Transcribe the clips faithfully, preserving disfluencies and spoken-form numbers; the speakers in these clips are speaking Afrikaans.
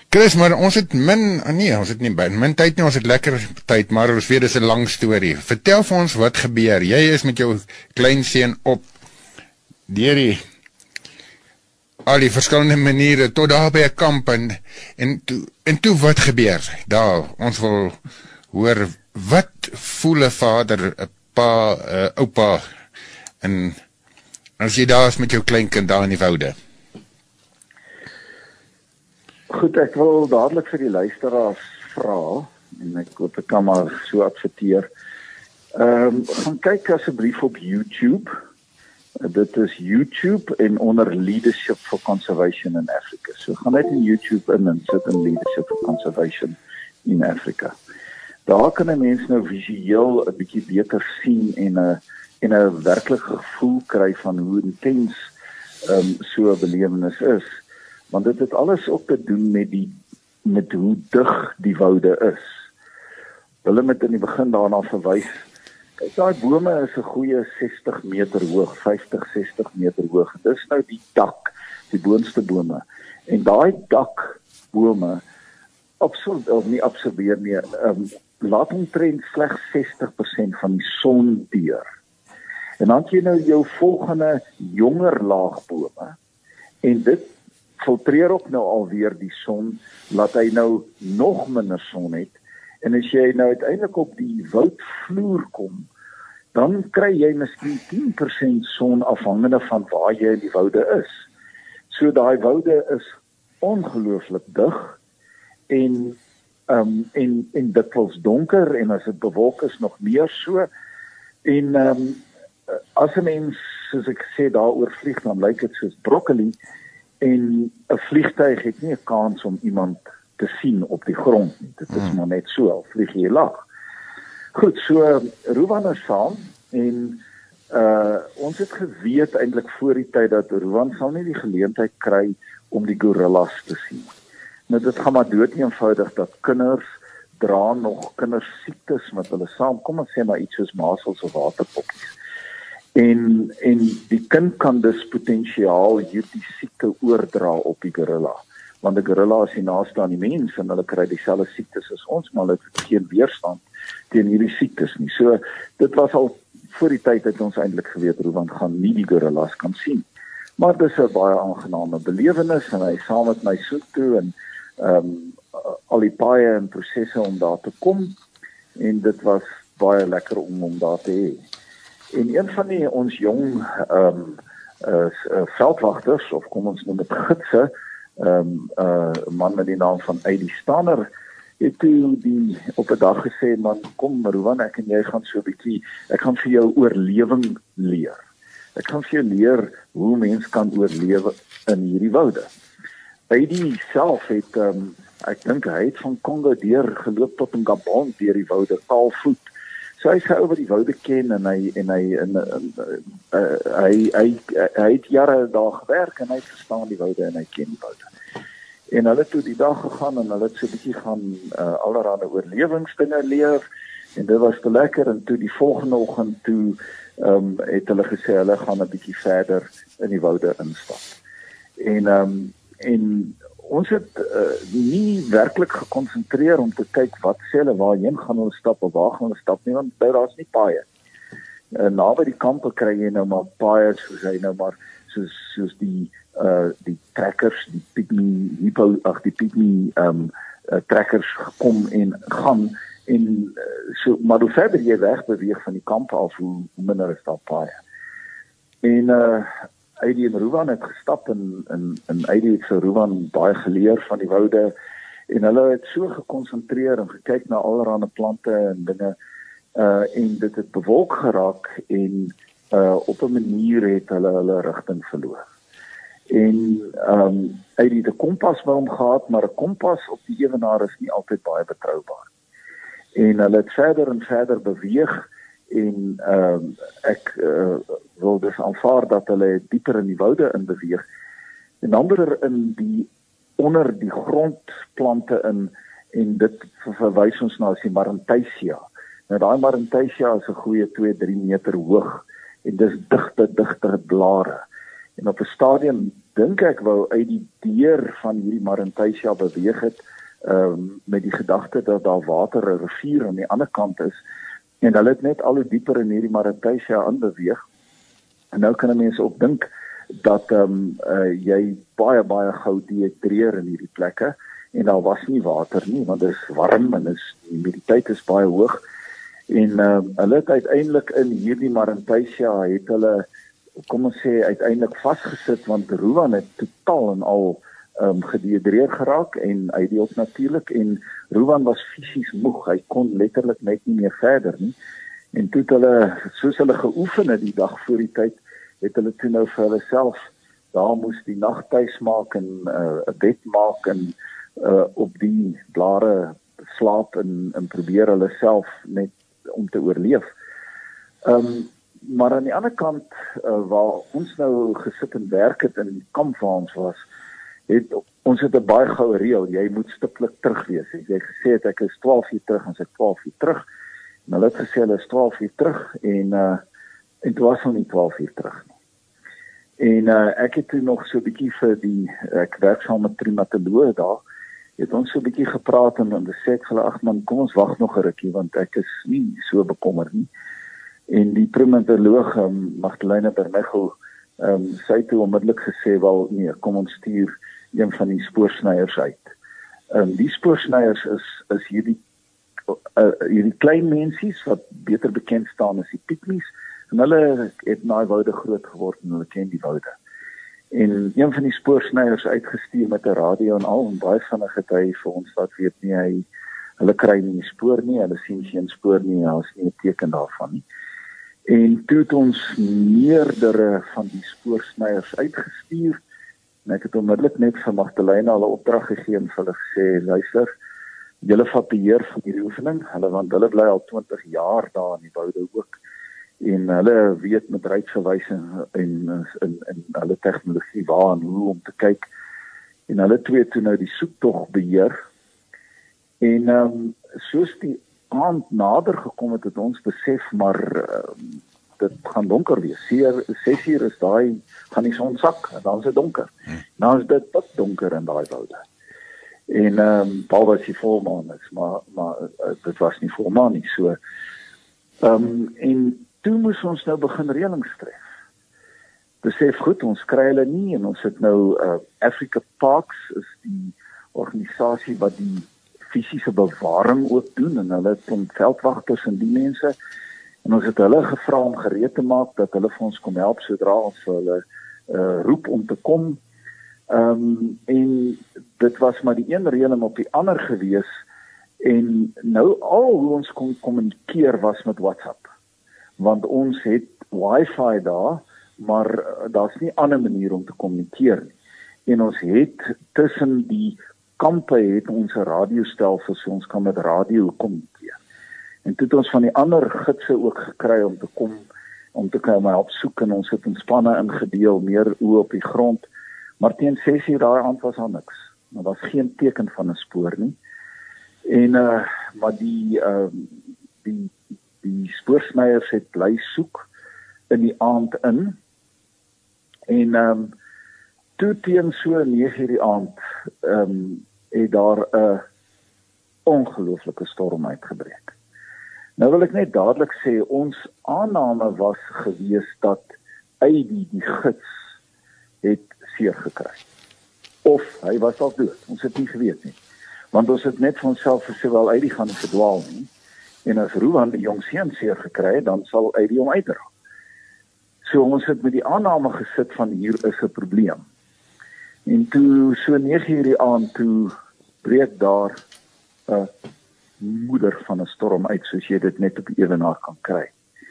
Chris, maar ons het min, nee, ons het nie by, min tyd nie, ons het lekker tyd, maar ons weet, dis 'n lang storie. Vertel vir ons wat gebeur. Jy is met jou kleinseun op deur die al die verskillende maniere tot daar by 'n kamp en en toe en toe wat gebeur? Daar, ons wil hoor wat voel 'n vader, 'n pa, 'n oupa en as jy daar is met jou kleinkind daar in die woude. Goed, ek wil dadelik vir die luisteraars vra en ek hoop ek kan maar so adverteer. Ehm um, gaan kyk asseblief op YouTube. Dit is YouTube en onder Leadership for Conservation in Africa. So gaan net in YouTube in en sit in Leadership for Conservation in Africa. Daar kan 'n mens nou visueel 'n bietjie beter sien en 'n en 'n werklike gevoel kry van hoe intens ehm um, so 'n belewenis is. Want dit het alles ook te doen met die met hoe dig die woude is. Hulle het in die begin daarna verwys. Kyk, daai bome is 'n goeie sestig meter hoog, vyftig, sestig meter hoog. Dis nou die dak, die boonste bome. En daai dakbome absoluut of nie absorbeer nie, um, laat omtrent slegs sestig persent van die son deur. En dan het jy nou jou volgende jonger laagbome en dit filtreer ook nou alweer die son, laat hy nou nog minder son het. En as jy nou uiteindelik op die woudvloer kom, dan kry jy miskien tien persent son afhangende van waar jy in die woude is. So daai woude is ongelooflik dig en um, en en dikwels donker en as dit bewolk is nog meer so. En um, as 'n mens, soos ek sê, daaroor vlieg, dan lyk dit soos broccoli en 'n vliegtuig het nie 'n kans om iemand te sien op die grond nie. Dit is hmm. maar net so, al vlieg jy lag. Goed, so Ruwan is saam en uh, ons het geweet eintlik voor die tyd dat Ruwan sal nie die geleentheid kry om die gorillas te sien. Nou dit gaan maar dood eenvoudig dat kinders dra nog kinders siektes met hulle saam, kom ons sê maar iets soos masels of waterpoppies. En en die kind kan dus potensiaal hierdie siekte oordra op die gorilla. Want die gorilla is die naaste aan die mens en hulle kry dieselfde siektes as ons, maar hulle het geen weerstand teen hierdie siektes nie. So dit was al voor die tyd het ons eintlik geweet Ruwan gaan nie die gorillas kan sien. Maar dis 'n baie aangename belewenis en hy saam met my soek toe en ehm um, al die paaie en prosesse om daar te kom en dit was baie lekker om hom daar te hê. En een van die ons jong ehm um, uh, uh, veldwagters of kom ons noem dit gidse, ehm um, 'n uh, man met die naam van Eddie Stanner het toe die op 'n dag gesê, man, kom Ruwan, ek en jy gaan so 'n bietjie, ek gaan vir jou oorlewing leer. Ek gaan vir jou leer hoe mens kan oorlewe in hierdie woude. Eddie self het um, ek dink hy het van Kongo deur geloop tot in Gabon deur die woude taalvoet. So hy sê oor die woude ken en hy en hy en uh, uh, hy hy hy het jare daar gewerk en hy verstaan die woude en hy ken die woude. En hulle het toe die dag gegaan en hulle het so 'n bietjie gaan uh, allerlei oorlewingsdinge leer en dit was te lekker en toe die volgende oggend toe um, het hulle gesê hulle gaan 'n bietjie verder in die woude instap. En um, en ons het uh, nie werklik gekonsentreer om te kyk wat sê hulle, waarheen gaan hulle stap of waar gaan hulle stap nie, want daar's nie paaie. Uh, naby die kampe kry jy nou maar paaie soos hy nou maar soos soos die uh die trekkers, die pygmy hippo, ag die pygmy um uh, trekkers kom en gaan en uh, so maar hoe verder jy weg beweeg van die kamp af, hoe minder is daar paaie. En uh Eddie en Ruwan het gestap en en en Eddie het vir Ruwan baie geleer van die woude en hulle het so gekonsentreer en gekyk na allerlei plante en dinge uh en dit het bewolk geraak en uh op 'n manier het hulle hulle rigting verloor. En um Eddie het 'n kompas by hom gehad, maar 'n kompas op die ewenaar is nie altyd baie betroubaar. En hulle het verder en verder beweeg en um ek uh, wil dus aanvaar dat hulle dieper in die woude in beweeg en ander in die onder die grondplante in en dit verwys ons na as die Marantaceae. Nou daai Marantaceae is 'n goeie twee, drie meter hoog en dis digte digte blare. En op 'n stadium dink ek wou uit die deur van hierdie Marantysia beweeg het, um, met die gedagte dat daar water, 'n rivier aan die ander kant is, en hulle het net al hoe dieper in hierdie Marantysia aanbeweeg. En nou kan 'n mens ook dink dat um, uh, jy baie baie gou dehydreer in hierdie plekke, en daar was nie water nie, want dit is warm en is, die humiditeit is baie hoog. En uh, hulle het uiteindelik in hierdie Marantysia het hulle, kom ons sê, uiteindelik vasgesit, want Ruan het totaal en al um, gedehydreer geraak, en hy die ook natuurlik, en Ruan was fisies moeg, hy kon letterlik net nie meer verder nie, en toe het hulle, soos hulle geoefen het die dag voor die tyd, het hulle toe nou vir hulle self, daar moes die nagtuis maak, en 'n uh, bed maak, en uh, op die blare slaap, en, en probeer hulle self net om te oorleef. Um, maar aan die ander kant, uh, waar ons nou gesit en werk het in die kamp waar ons was, het ons het 'n baie goue reël, jy moet stiptelik terug wees. As jy gesê het ek is twaalf uur terug, ons is twaalf uur terug, en hulle het gesê hulle is twaalf uur terug, en uh, en dit was nog nie twaalf uur terug nie. En uh, ek het toe nog so 'n bietjie vir die, ek werk saam met primatoloog daar, het ons so 'n bietjie gepraat, en dan sê ek vir hulle, ag man, kom ons wag nog 'n rukkie, want ek is nie so bekommerd nie. En die primatoloog, um, Magdalena Bermego, um, sy het toe onmiddellik gesê, wel nee, kom ons stuur een van die spoorsnyers uit. Um, die spoorsnyers is, is hierdie, uh, hierdie klein mensies, wat beter bekend staan as die pygmies, en hulle het na die woude groot geword, en hulle ken die woude. En een van die spoorsnyers uitgestuur met 'n radio en al, en baie vinnig het hy vir ons laat weet nie, hy, hulle kry nie die spoor nie, hulle sien geen spoor nie, daar is nie 'n teken daarvan nie. En toe het ons meerdere van die spoorsnyers uitgestuur, en ek het onmiddellik net vir Magdalena hulle opdrag gegee en vir hulle gesê, luister, julle vat beheer van hierdie oefening, hulle, want hulle bly al twintig jaar daar in die woude ook, en hulle weet met ruitverwysing en, en, en, en hulle tegnologie waar en hoe om te kyk, en hulle twee toe nou die soektog beheer, en um, soos die aand nader gekom het, het ons besef, maar um, dit gaan donker wees, ses uur is daai, gaan die son sak, en dan is dit donker, hmm. dan is dit pik donker in daai woude, en um, behalwe as die volmaan is, maar, maar uh, dit was nie volmaan nie, so, um, en toe moes ons nou begin reëlings tref. Besef goed, ons kry hulle nie, en ons het nou uh, Africa Parks is die organisasie wat die fisiese bewaring ook doen, en hulle het om veldwagters en die mense, en ons het hulle gevra om gereed te maak, dat hulle vir ons kom help, sodra ons vir hulle uh, roep om te kom, um, en dit was maar die een reëling op die ander gewees, en nou al hoe ons kon kommunikeer was met WhatsApp, want ons het wifi daar, maar daar's nie 'n ander manier om te kommunikeer nie. En ons het tussen die kampe het ons 'n radiostelsel, so ons kan met radio kommunikeer. En toe het ons van die ander gidse ook gekry om te kom, om te kom help soek, en ons het in spanne ingedeel, meer oë op die grond, maar teen ses uur daai aand was daar niks. Daar was geen teken van 'n spoor nie. En uh, maar die uh, die die spoorsnyers het bly soek in die aand in, en um, toe teen so nege uur die aand um, het daar 'n ongelooflike storm uitgebreek. Nou wil ek net dadelik sê, ons aanname was gewees dat Eddie, die gids, het seer gekry. Of hy was al dood, ons het nie geweet nie. Want ons het net vir onsself gesê, wel Eddie gaan nie verdwaal nie, en as Ruan die jong seun seer gekry het, dan sal Eddie hom uitdra. So ons het met die aanname gesit van hier is 'n probleem. En toe so nege uur die aand toe breek daar 'n moeder van 'n storm uit, soos jy dit net op die ewenaar kan kry.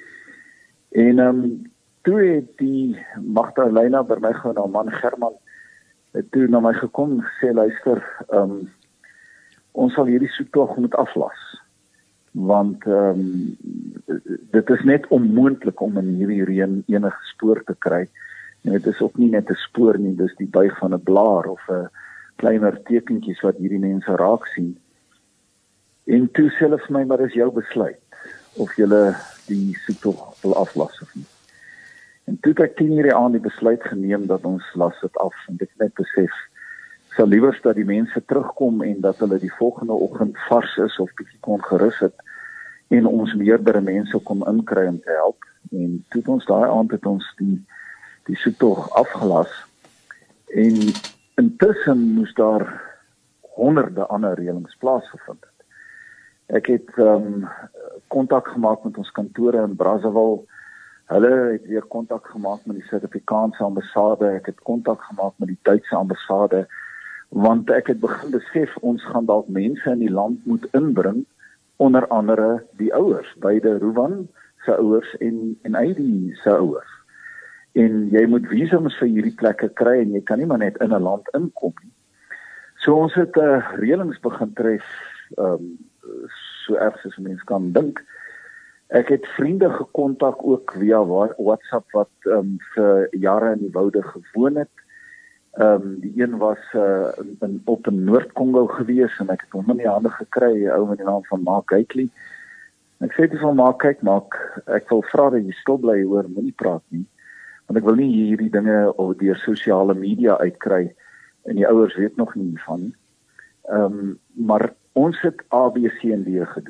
En um, toe het die Magdalena Bermego en haar man German het toe na my gekom en gesê, luister, um, ons sal hierdie soektog moet aflas. Want um, dit is net onmoontlik om in hierdie reën enige spoor te kry. En dit is ook nie net 'n spoor nie, dis die buig van 'n blaar of 'n kleiner tekentjies wat hierdie mense raak sien. En toe sê hulle vir my, maar dis jou besluit of jy die soektog wil aflas of nie. En toe het ek tien uur aan die besluit geneem dat ons las dit af, en ek net besef, ek sal liewers dat die mense terugkom en dat hulle die volgende oggend vars is of bietjie kon gerus het en ons meerdere mense kon inkry om te help. En toe het ons daai aand het ons die die soektog afgelas en intussen moes daar honderde ander reëlings plaasgevind het. Ek het um, kontak gemaak met ons kantore in Brazzaville. Hulle het weer kontak gemaak met die Suid-Afrikaanse ambassade. Ek het kontak gemaak met die Duitse ambassade, want ek het begin besef ons gaan dalk mense in die land moet inbring, onder andere die ouers, beide Ruwan se ouers en en Heidi se ouers. En jy moet visums vir hierdie plekke kry en jy kan nie maar net in 'n land inkom nie. So ons het 'n uh, reëlings begin tref, um, so erg as 'n mens kan dink. Ek het vriende gekontak ook via WhatsApp wat um, vir jare in die woude gewoon het. Um, die een was uh, in, op in Noord-Kongo gewees en ek het hom in die hande gekry, 'n ou met die naam van Mark Gately. Ek sê dit van Mark, kyk Mark, ek wil vra dat jy stil bly hoor, moenie praat nie, want ek wil nie hierdie dinge of deur sosiale media uitkry en die ouers weet nog nie hiervan nie. Um, maar ons het A, B, C en D gedoen.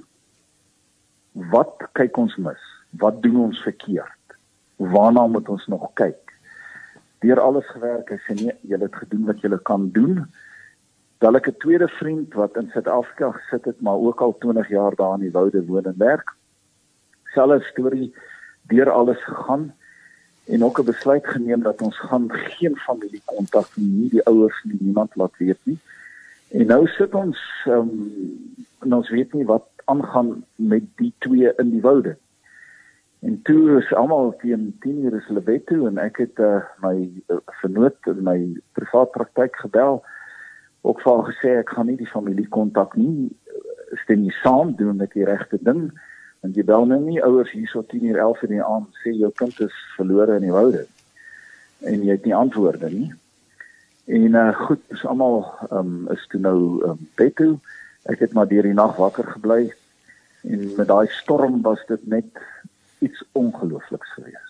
Wat kyk ons mis? Wat doen ons verkeerd? Waarna moet ons nog kyk? Deur alles gewerk, ek sê nee, julle het gedoen wat julle kan doen. Dan ek 'n tweede vriend wat in Suid-Afrika gesit het, maar ook al twintig jaar daar in die woude woon en werk. Selfe storie, deur alles gegaan en ook 'n besluit geneem dat ons gaan geen familiekontak nie, nie die ouers nie, niemand laat weet nie. En nou sit ons, um, en ons weet nie wat aangaan met die twee in die woude. En toe is almal teen tien uur is hulle bed toe en ek het uh, my uh, vernoot in my privaat praktyk gebel, ook vir haar gesê ek gaan nie die familiekontak nie, stem nie saam, doen ek die regte ding, want jy bel nou nie ouers hier so tien uur elf in die aand, sê jou kind is verlore in die woude, en jy het nie antwoorde nie. En uh, goed, dus almal um, is toe nou um, bed toe, ek het maar deur die nag wakker gebly, en met daai storm was dit net iets ongeloofliks gewees.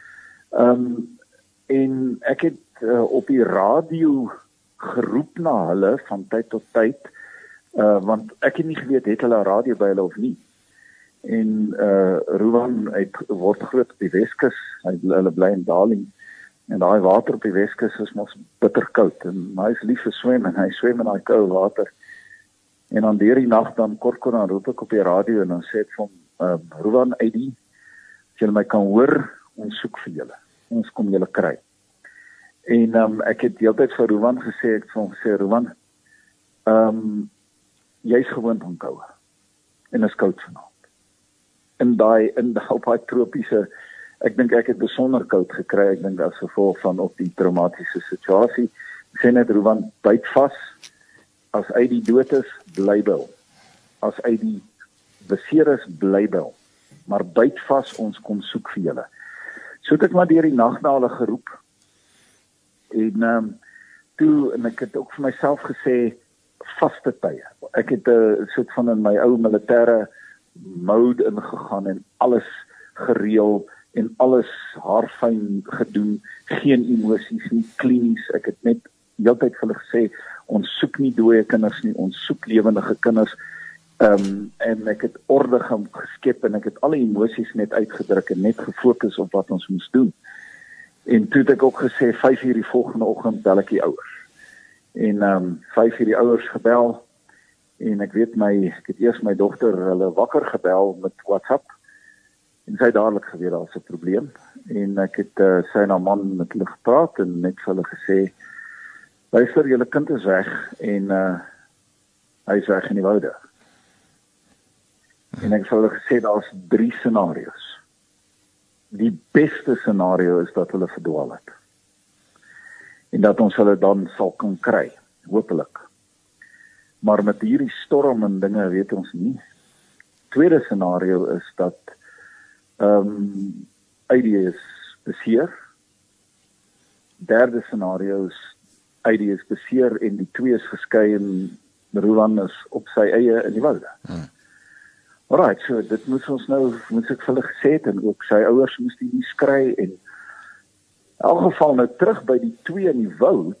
Um, en ek het uh, op die radio geroep na hulle van tyd tot tyd, uh, want ek het nie geweet het hulle 'n radio by hulle of nie. En uh, Ruwan het word groot op die Weskus, hy hulle bly in Darling, en daai water op die Weskus is mos bitterkoud, en hy is lief vir swem, en hy swem in daai koue water. En dan deur die nag dan kort kort dan roep ek op die radio, en dan sê ek van, uh, Ruwan, Heidi, as julle my kan hoor, ons soek vir julle, ons kom julle kry. En um, ek het die hele tyd vir Ruwan gesê, ek het vir hom gesê, Ruwan, um, jy's gewoond aan koue, en is koud vanaand. In daai, in daai, op daai tropiese, ek dink ek het besonder koud gekry, ek dink as gevolg van op die traumatiese situasie. Ek sê net, Ruwan, byt vas, as uit die dood is, bly bel. As uit die beseer is, bly bel. Maar byt vas, ons kom soek vir julle. So het ek maar deur die nag na hulle geroep, en um, toe, en ek het ook vir myself gesê, vaste tye. Ek het 'n uh, soort van in my ou militêre mode ingegaan en alles gereël en alles haarfyn gedoen, geen emosies nie, klinies. Ek het net heeltyd vir hulle gesê, ons soek nie dooie kinders nie, ons soek lewendige kinders. Um, en ek het orde geskep en ek het alle emosies net uitgedruk en net gefokus op wat ons moes doen. En toe het ek ook gesê, vyf uur die volgende oggend bel ek die ouers. En um, vyf uur die ouers gebel, en ek weet my, ek het eers my dogter hulle wakker gebel met WhatsApp, en sy het dadelik geweet daar is 'n probleem, en ek het uh, sy en haar man met hulle gepraat, en net vir hulle gesê, luister, julle kind is weg, en uh, hy is weg in die woude. En ek het vir hulle gesê, daar is drie scenario's. Die beste scenario is dat hulle verdwaal het. En dat ons hulle dan sal kan kry, hopelik. Maar met hierdie storm en dinge weet ons nie. Tweede scenario is dat um, Heidi is beseer. Derde scenario is Heidi is beseer en die twee is geskei en Ruwan is op sy eie in die woude. Hmm. Alright, so dit moet ons nou, moet ek vir hulle gesê het, en ook sy ouers moes die nuus kry, en In elk geval nou terug by die twee in die woud,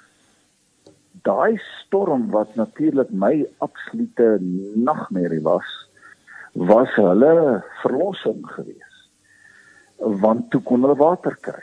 daai storm wat natuurlik my absolute nagmerrie was, was hulle verlossing gewees. Want toe kon hulle water kry.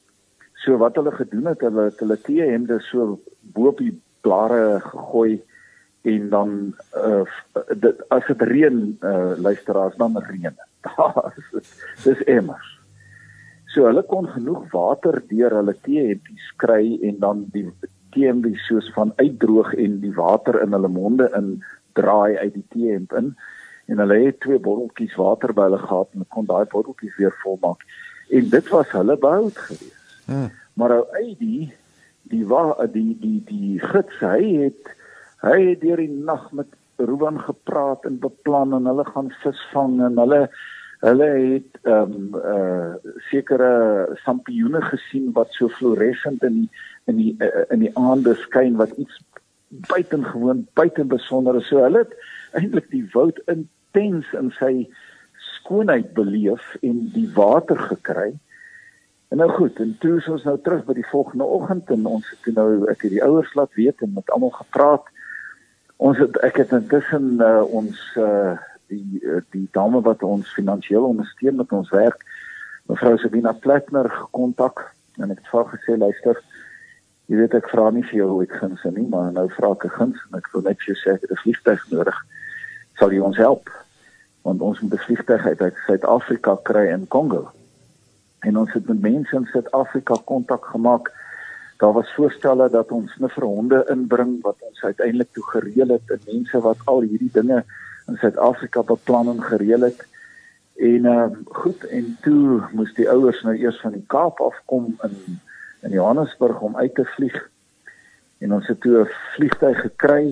So wat hulle gedoen het, hulle het hulle teehemde so bo op die blare gegooi en dan uh, dit, as dit reën, uh, luisteraars, dan reën dit. Dis emmers. So hulle kon genoeg water deur hulle teehempies kry en dan die teehempies soos van uitdroog en die water in hulle monde in draai uit die teehemp in. En hulle het twee botteltjies water by hulle gehad en kon daai botteltjies weer volmaak. En dit was hulle behoud gewees. Hmm. Maar ou Eddie, die wa die die die gids, hy het hy het deur die nag met Ruben gepraat en beplan en hulle gaan visvang en hulle hulle het ehm um, uh sekere sampioene gesien wat so fluorescent in die in die uh, in die aande skyn wat iets buitengewoon buiten besonder is. So hulle het eintlik die woud intens in sy skoonheid beleef en die water gekry. En nou goed, en toe is ons nou terug by die volgende oggend en ons het nou ek het die ouers laat weet en met almal gepraat. Ons het ek het intussen uh, ons uh, die uh, die dame wat ons finansiëel ondersteun met ons werk, mevrou Sabina Plattner, gekontak en ek het vir haar gesê, luister, jy weet ek vra nie vir jou ooit gunste nie, maar nou vra ek 'n guns en ek wil net vir jou sê ek het 'n vliegtuig nodig. Sal jy ons help? Want ons moet 'n vliegtuig uit Suid-Afrika kry in Kongo. En ons het met mense in Suid-Afrika kontak gemaak. Daar was voorstelle dat ons snifferhonde inbring wat ons uiteindelik toe gereël het en mense wat al hierdie dinge in Suid-Afrika beplan en gereël het. En uh, goed, en toe moes die ouers nou eers van die Kaap afkom in in Johannesburg om uit te vlieg. En ons het toe 'n vliegtuig gekry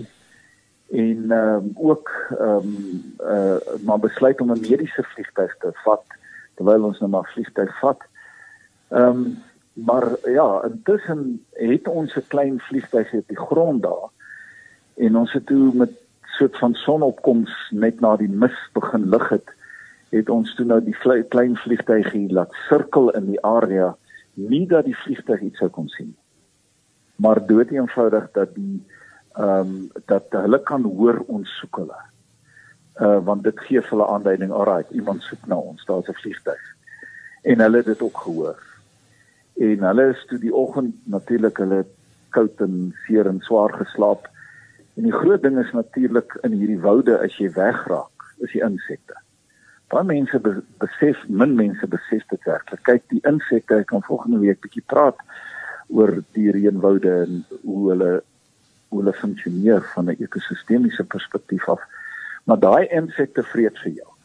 en um, ook um, uh, maar besluit om 'n mediese vliegtuig te vat terwyl ons nou maar vliegtuig vat. Ehm um, maar ja, intussen het ons 'n klein vliegtuig op die grond daar en ons het toe met soort van sonopkoms net na die mis begin lig het, het ons toe nou die vlie, klein vliegtuigie laat sirkel in die area, nie dat die vliegtuig iets sou kon sien, maar dood eenvoudig dat die ehm um, dat hulle kan hoor ons soek hulle. Uh, want dit gee vir hulle aanduiding, alright, iemand soek na ons, daar is 'n vliegtuig. En hulle het dit ook gehoor. En hulle is toe die oggend natuurlik hulle koud en seer en swaar geslaap. En die groot ding is natuurlik in hierdie woude as jy wegraak, is die insekte. Baie mense be besef, min mense besef dit werklik. Kyk, die insekte, ek kan volgende week bietjie praat oor die reënwoude en hoe hulle hoe hulle funksioneer van 'n ekosistemiese perspektief af. Maar daai insekte vreet vir jou.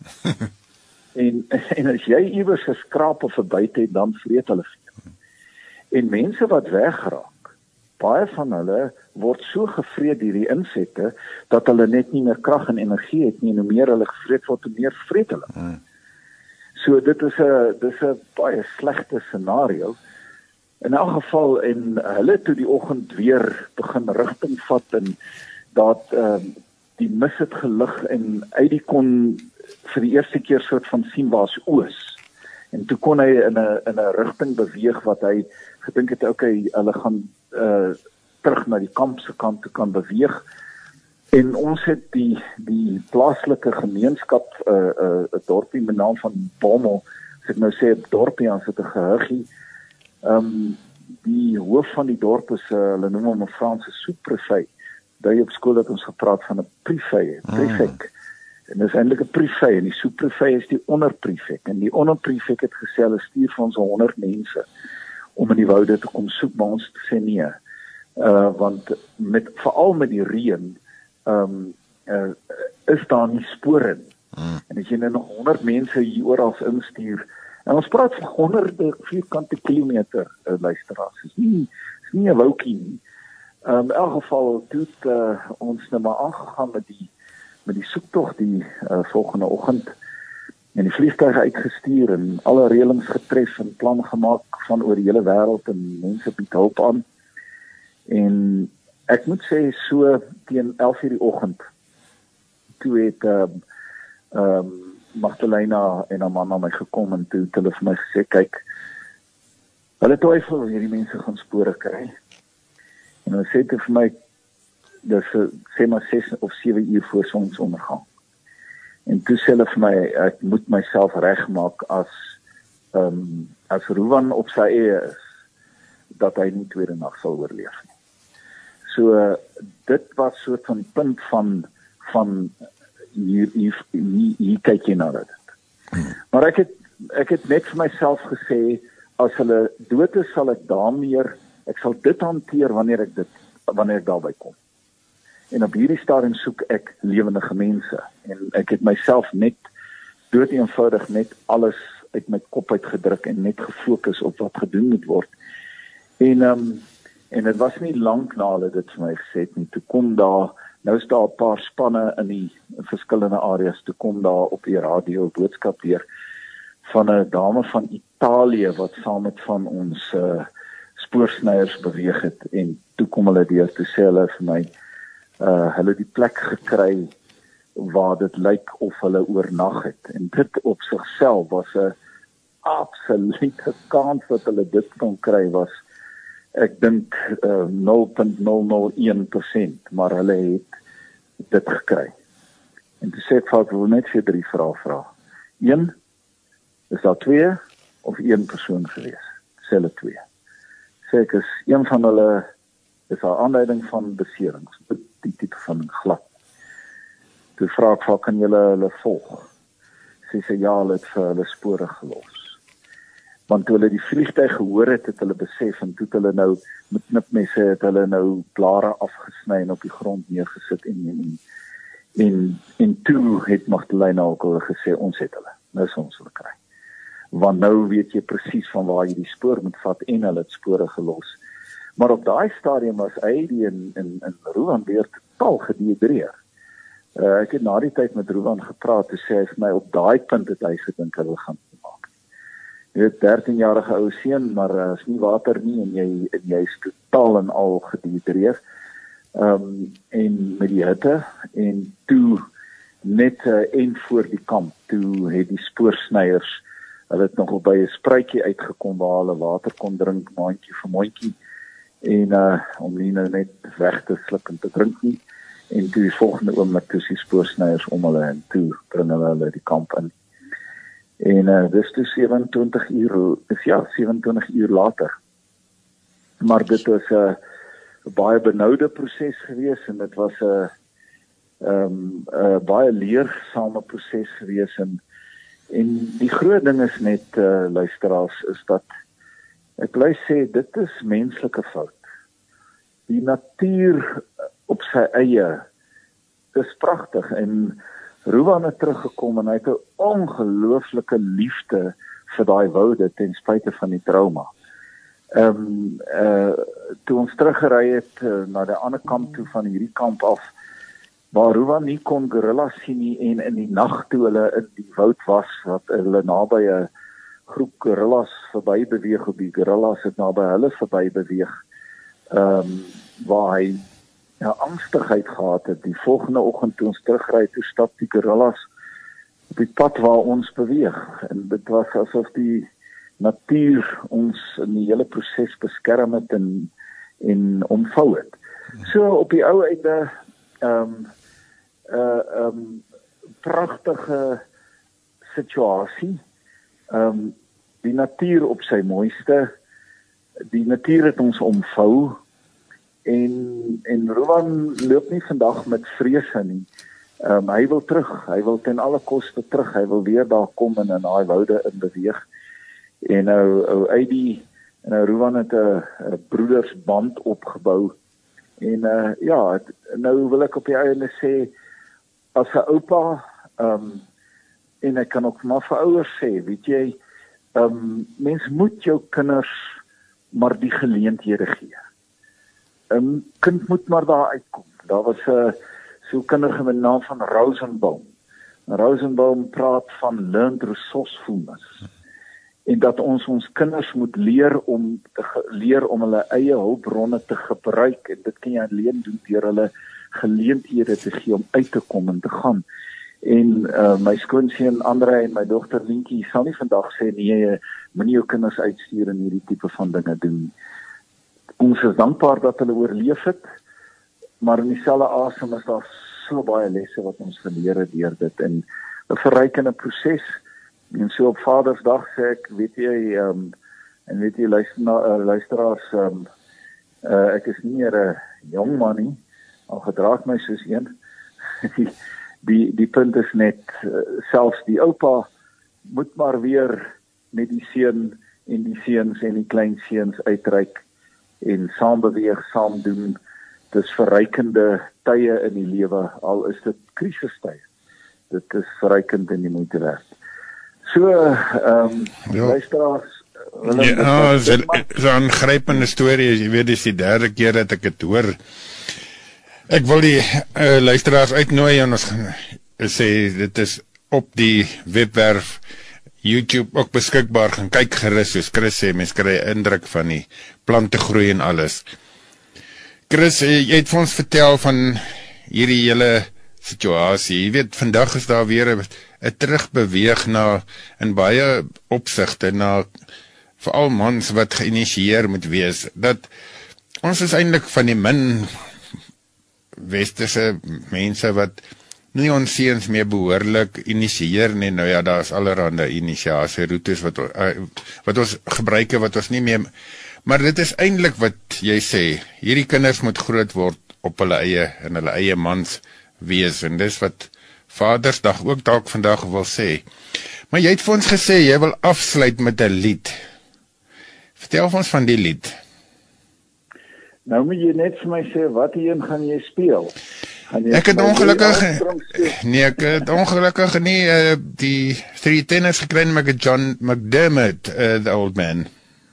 en en as jy iewers 'n skraap of 'n byt het, dan vreet hulle vir jou. En mense wat wegraak, baie van hulle word so gevreet deur die insekte dat hulle net nie meer krag en energie het nie en hoe meer hulle gevreet word, hoe meer vreet hulle. Hmm. So dit is 'n dis 'n baie slegte scenario. In elk geval en hulle toe die oggend weer begin rigting vat en dat ehm uh, die mis het gelig en uit die kon vir die eerste keer soort van sien waar's oos. En toe kon hy in 'n in 'n rigting beweeg wat hy gedink het, okay, hulle gaan uh terug na die kamp se kant toe kan beweeg. En ons het die die plaaslike gemeenskap 'n uh, 'n uh, 'n dorpie met naam van Bommel, as ek nou sê 'n dorpie, as dit 'n gehuggie. Ehm um, die hoof van die dorp is uh, hulle noem hom 'n Franse soepprefek. Daai op skool het ons gepraat van 'n prefek, prefek. Mm. En dis eintlik 'n prefek en die soepprefek is die onderprefek. En die onderprefek het gesê hulle stuur vir ons honderd mense om in die woude te kom soek, maar ons sê nee. Uh want met veral met die reën ehm um, uh, is daar nie spore nie. Mm. En as jy nou nog honderd mense hier oral instuur, en ons praat van honderde vierkante kilometer, uh, luisteraars. Dis nie dis nie 'n woukie nie. Um, in elk geval het uh, ons nou maar aangegaan met die met die soektog die uh, volgende oggend en die vliegtuig uitgestuur en alle reëlings getref en plan gemaak van oor die hele wêreld en mense bied hulp aan. En ek moet sê so teen elf uur die oggend toe het ehm uh, um, Magdalena en haar man na my gekom en toe het hulle vir my gesê, kyk, Hulle twyfel of hierdie mense gaan spore kry. En hulle sê dit vir my, dis sê maar ses of sewe uur voor sonsondergang. En toe sê hulle vir my, ek moet myself regmaak as um, as Ruwan op sy eie is, dat hy nie tweede nag sal oorleef nie. So, uh, dit was soort van punt van, van hier, hier, hier, hier kyk jy na dit. Hmm. Maar ek het, ek het net vir myself gesê, as hulle dood is, sal ek daarmee, ek sal dit hanteer wanneer ek dit, wanneer ek daarby kom. En op hierdie stadium soek ek lewendige mense. En ek het myself net, dood eenvoudig net alles uit my kop uitgedruk en net gefokus op wat gedoen moet word. En, um, en het was nie lank na hulle dit vir my gesê het nie. Toe kom daar, nou is daar 'n paar spanne in die in verskillende areas, toe kom daar op die radio boodskap weer van 'n dame van Italië wat saam met van ons uh, spoorsnyers beweeg het. En toe kom hulle deur, toe sê hulle vir my, uh, hulle die plek gekry waar dit lyk of hulle oornag het. En dit op sigself was 'n absolute kans dat hulle dit kon kry, was ek dink uh, nul komma nul nul een persent, maar hulle het dit gekry. En toe sê ek vir, ek wil net vir drie vrae vra. Een, is daar twee of een persoon gewees? Sê hulle twee. Sê ek is een van hulle, is daar aanduiding van beserings, die tipe van glad. Toe vra ek, kan julle hulle volg? Sê sy, ja, hulle het vir hulle spore gelos. Want toe hulle die vliegtuig gehoor het, het hulle besef, en toe het hulle nou, met knipmesse het hulle nou blare afgesny en op die grond neergesit, en, en, en, en toe het Magdalena ook al gesê, ons het hulle, nou is ons hulle kry. Want nou weet jy presies van waar jy die spoor moet vat, en hulle het spore gelos. Maar op daai stadium was hy die in, in, in Ruwan weer totaal gedehidreer. Uh, ek het na die tyd met Ruwan gepraat, toe sê hy vir my, op daai punt het hy gedink, hulle gaan het maak. Jy weet, dertienjarige ou seun, maar uh, is nie water nie, en jy, en jy is totaal en al gedehidreer. Um, en met die hitte, en toe, net uh, en voor die kamp, toe het die spoorsnyers, hulle het nog by 'n spruitjie uitgekom waar hulle water kon drink, maandjie vir mondjie, en uh, om nie nou net weg te sluk en te drink nie. En toe die volgende oomblik toe die spoorsnyers om hulle en toe bring hulle hulle die kamp in. En uh, dis toe sewe-en-twintig uur, is ja, sewe-en-twintig uur later. Maar dit was 'n uh, baie benoude proses gewees, en dit was 'n uh, um, uh, baie leersame proses gewees, en En die groot ding is net, uh, luisteraars, is dat, ek bly sê, dit is menslike fout. Die natuur op sy eie, is pragtig, en Ruwan het teruggekom, en hy het 'n ongelooflike liefde vir daai woude, ten spyte van die trauma. Um, uh, toe ons teruggery het, uh, na die ander kant toe, van hierdie kamp af, waar Ruwan nie kon gorillas sien nie, en in die nag toe hulle in die woud was, wat hulle naby 'n groep gorillas verby beweeg, op die gorillas het naby hulle verby beweeg, um, waar hy ja, angstigheid gehad het. Die volgende oggend toe ons terugry, toe stap die gorillas op die pad waar ons beweeg, en dit was asof die natuur ons in die hele proses beskerm het en, en omvou het. So op die ou einde, um, Uh, um, pragtige situasie, um, die natuur op sy mooiste, die natuur het ons omvou, en, en Ruwan loop nie vandag met vrese nie, um, hy wil terug, hy wil ten alle koste terug, hy wil weer daar kom en in daai woude in beweeg, en nou, ou Eidie, en nou Ruwan het 'n broedersband opgebou, en uh, ja, het, nou wil ek op die einde sê, as 'n oupa, um, en ek kan ook maar vir ouers sê, weet jy, um, mens moet jou kinders maar die geleenthede gee. 'n um, kind moet maar daar uitkom. Daar was 'n uh, so kinderige met die naam van Rosenbaum. Rosenbaum praat van learned resourcefulness, en dat ons ons kinders moet leer om te leer om hulle eie hulpbronne te gebruik, en dit kan jy alleen doen deur hulle geleenthede te gee om uit te kom en te gaan. En uh, my skoonseun Andre en my dogter Lientjie sal nie vandag sê nee, moenie jou kinders uitstuur en hierdie tipe van dinge doen. Ons is dankbaar dat hulle oorleef het, maar in dieselfde asem is daar so baie lesse wat ons geleer het deur dit en 'n verrykende proses. En so op Vadersdag sê ek, weet jy, um, en weet jy luister na, uh, luisteraars, um, uh, ek is nie meer 'n jong man nie, al gedra ek my soos een. die, die die punt is net, uh, selfs die oupa moet maar weer met die seun en die seuns en die kleinseuns uitreik en saam beweeg, saam doen. Dis verrykende tye in die lewe, al is dit krisistye. Dit is verrykend en die moeite werd. So, ehm um, luisteraars, ja, so 'n aangrypende storie, jy weet, dis die derde keer dat ek dit hoor. Ek wil die uh, luisteraars uitnooi en ons gaan sê dit is op die webwerf YouTube ook beskikbaar, gaan kyk gerus, soos Chris sê, mens kry 'n indruk van die plante groei en alles. Chris, jy het vir ons vertel van hierdie hele situasie. Jy weet, vandag is daar weer 'n terugbeweeg na, in baie opsigte, na veral mans wat geïnisieer moet wees. Dat ons is eintlik van die min westerse mense wat nie ons seuns meer behoorlik initieer nie. Nou ja, daar is allerhande inisiasie roetes wat, uh, wat ons gebruik, wat ons nie meer, maar dit is eintlik wat jy sê, hierdie kinders moet groot word op hulle eie, en hulle eie mans wees, en dis wat Vadersdag ook dalk vandag wil sê. Maar jy het vir ons gesê, jy wil afsluit met 'n lied. Vertel ons van die lied. Nou moet jy net vir my sê, wat een gaan jy speel? Gaan jy ek het ongelukkig, nee, ek het ongelukkig nie uh, die Three Tenors gekry, maar ek het John McDermott, uh, The Old Man.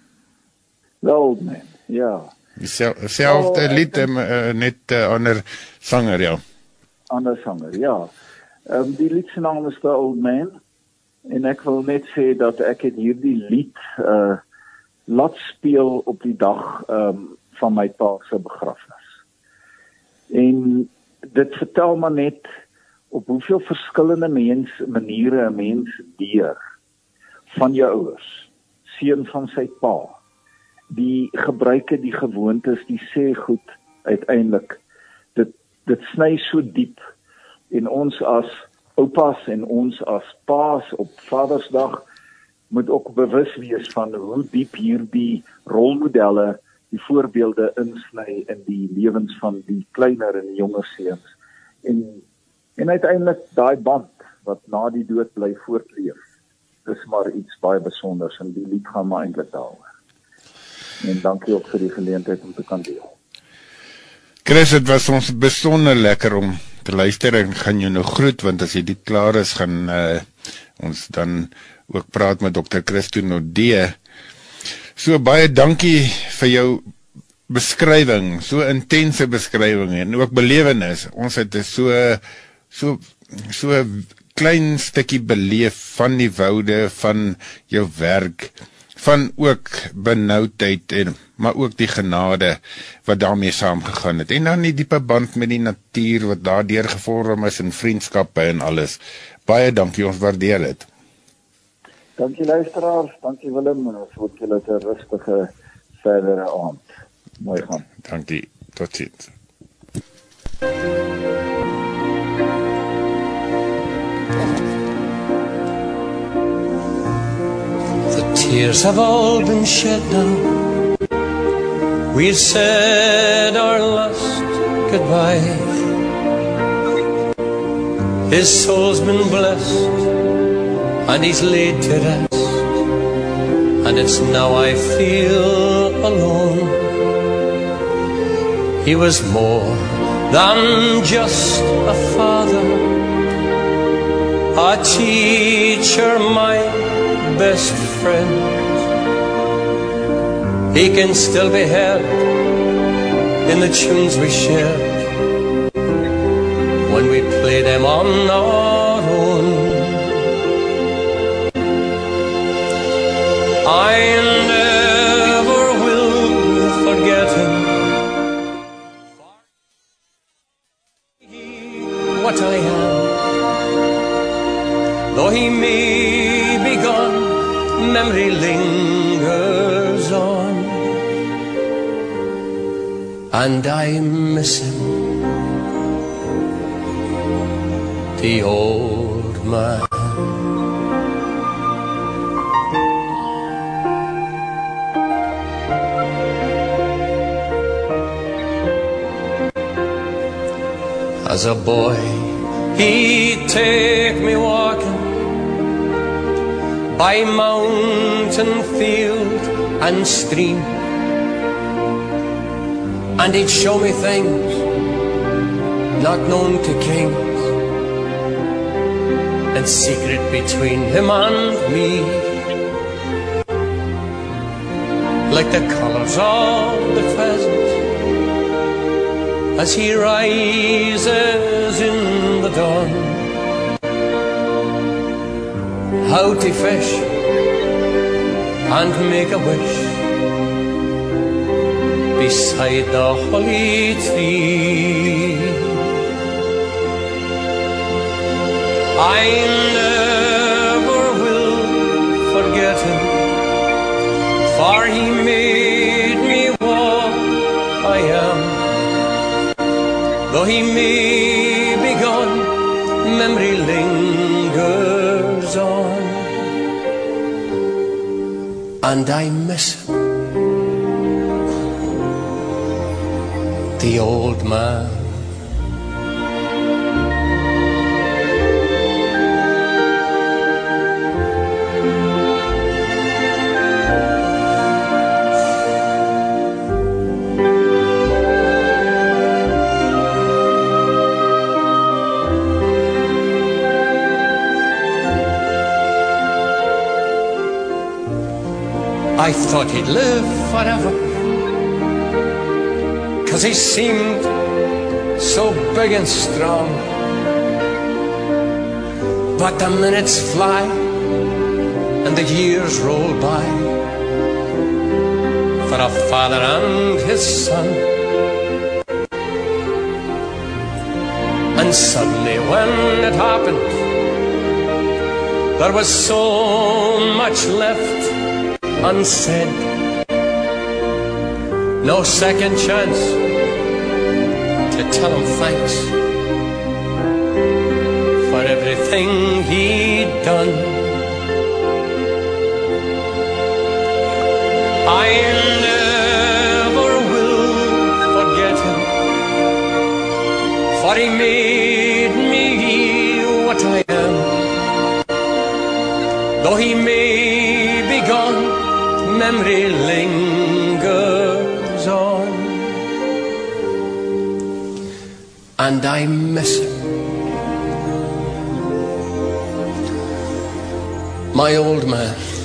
The Old Man, ja. Selfde oh, lied, uh, net 'n uh, ander sanger, ja. Ander sanger, ja. Um, die lied se naam is The Old Man, en ek wil net sê dat ek het hierdie lied uh, laat speel op die dag um, van my pa se begrafnis. En dit vertel maar net op hoeveel verskillende mens, maniere 'n mens deur van jou ouers, seun van sy pa, die gebruike, die gewoontes, die sê goed uiteindelik, dit, dit sny so diep, en ons as oupas en ons as paas op Vadersdag moet ook bewus wees van hoe diep hierdie rolmodelle, die voorbeelde insny in die lewens van die kleiner en die jonger seuns. En, en uiteindelik daai band wat na die dood bly voortleef, is maar iets baie besonders, en die lied gaan maar eintlik daaroor. En dankie ook vir die geleentheid om te kan deel. Chris, het was ons besonder lekker om te luister, en gaan jou nou groet, want as jy dit klaar is, gaan uh, ons dan ook praat met dokter Christo Nodee. So baie dankie vir jou beskrywing, so intense beskrywing, en ook belewenis. Ons het so, so, so klein stukkie beleef van die woude, van jou werk, van ook benoudheid, en, maar ook die genade wat daarmee saamgegaan het. En dan die diepe band met die natuur wat daardeur gevorm is, en vriendskappe en alles. Baie dankie, ons waardeer dit. Dankie luisteraars, dankie Willem, en ons hoop julle 'n rustige verdere aand. Mooi gaan. Dankie, tot ziens. The tears have all been shed now. We've said our last goodbye. His soul's been blessed, and he's laid to rest, and it's now I feel alone. He was more than just a father, a teacher, my best friend. He can still be heard in the tunes we shared when we played them on our own. I never will forget him, what I am. Though he may be gone, memory lingers on, and I miss him, the old man. As a boy, he'd take me walking by mountain, field and stream, and he'd show me things not known to kings, in secret between him and me, like the colours of the pheasant as he rises in the dawn. How to fish and make a wish beside the holly tree. I never will forget him, for he made me what I am. Though he may be gone, memory lingers on, and I miss him, the old man. I thought he'd live forever, 'cause he seemed so big and strong. But the minutes fly and the years roll by for a father and his son. And suddenly when it happened, there was so much left unsaid. No second chance to tell him thanks for everything he'd done. I never will forget him, for he made me what I am. Though he may be gone, memory lingers on, and I miss him, my old man.